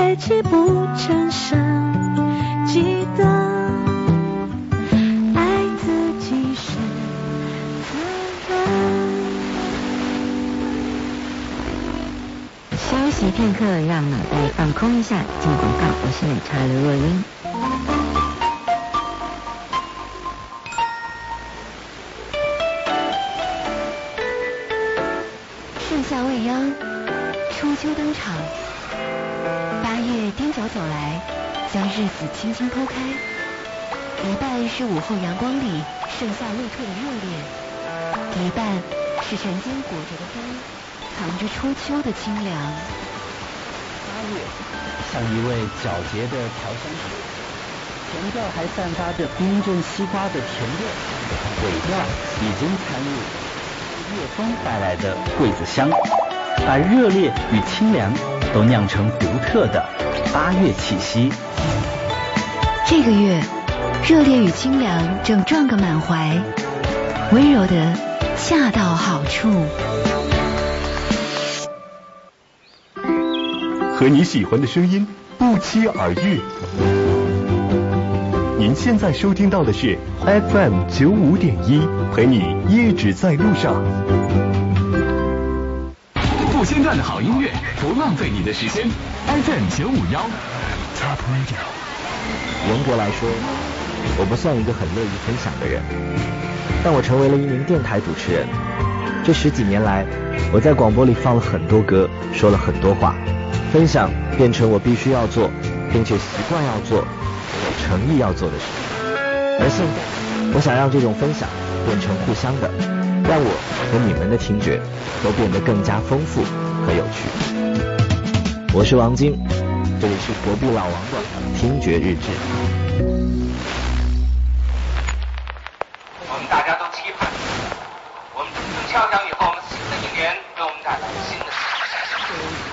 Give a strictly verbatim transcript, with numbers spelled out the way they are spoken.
却泣不成声，记得爱自己是责任。 休息片刻，让脑袋放空一下。进广告，我是奶茶刘若英。盛夏未央，初秋登场。八月踮脚走来，将日子轻轻剖开。一半是午后阳光里盛夏未退的热烈，一半是晨间裹着的风，藏着初秋的清凉。 八月像一位皎洁的调香师，前调还散发着冰镇西瓜的甜味，尾调已经掺入夜风带来的桂子香，把热烈与清凉都酿成独特的八月气息。 这个月，热烈与清凉正撞个满怀，温柔的恰到好处。 和你喜欢的声音不期而遇。您现在收听到的是 F M 九五点一，陪你一直在路上。 不间断的好音乐，不浪费你的时间。F M 九五幺 Top Radio。 严格来说，我不算一个很乐于分享的人，但我成为了一名电台主持人。这十几年来，我在广播里放了很多歌，说了很多话。分享变成我必须要做，并且习惯要做，我有诚意要做的事。而现在，我想让这种分享变成互相的，让我和你们的听觉都变得更加丰富和有趣。我是王晶，这里是隔壁老王的听觉日志。 我们大家都期盼，我们真正敲响以后，我们新的一年给我们带来新的事情。